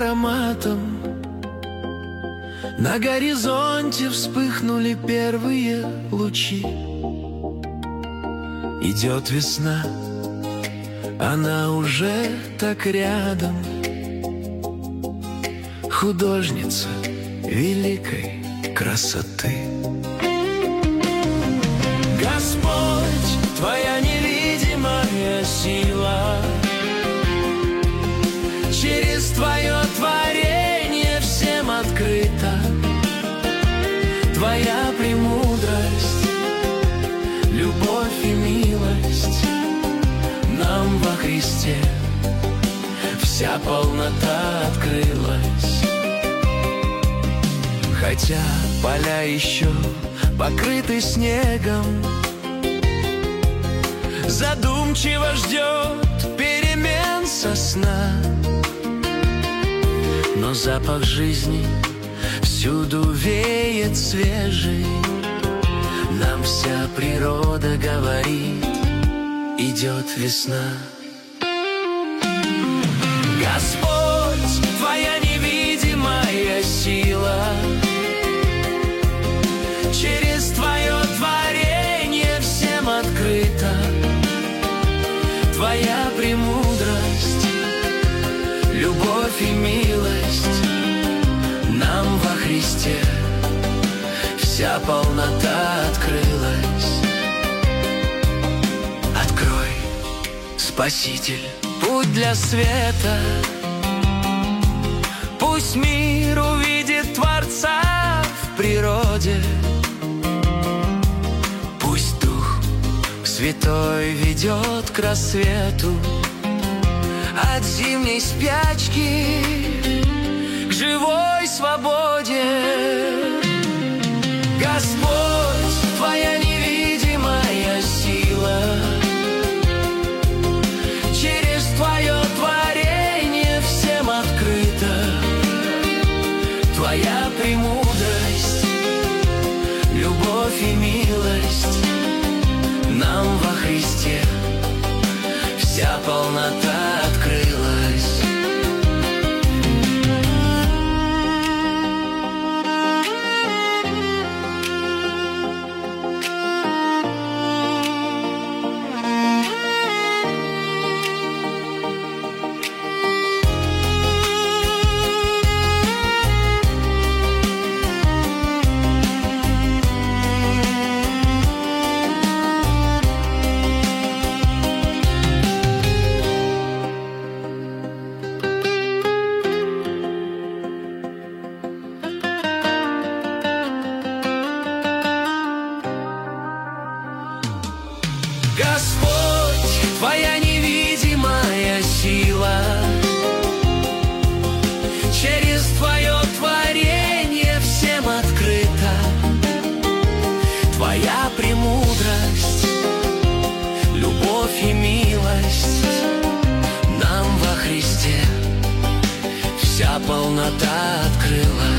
ароматом. На горизонте вспыхнули первые лучи. Идет весна, она уже так рядом. Художница великой красоты. Господь, Твоя невидимая сила, через Твое творение всем открыта. Твоя премудрость, любовь и милость нам во Христе вся полнота открылась. Хотя поля еще покрыты снегом, задумчиво ждет перемен сосна, но запах жизни всюду веет свежий. Нам вся природа говорит: идет весна. Господь, Твоя невидимая сила, через Твое творение всем открыта. Твоя премудрость, любовь и милость нам во Христе вся полнота открылась. Открой, Спаситель, путь для света. Пусть мир увидит Творца в природе. Пусть Дух Святой ведет к рассвету, от зимней спячки к живой свободе. Господь, Твоя невидимая сила, через Твое творение всем открыта. Твоя премудрость, любовь и милость нам во Христе вся полнота открылась. Господь, Твоя невидимая сила, через Твое творение всем открыта. Твоя премудрость, любовь и милость нам во Христе вся полнота открылась.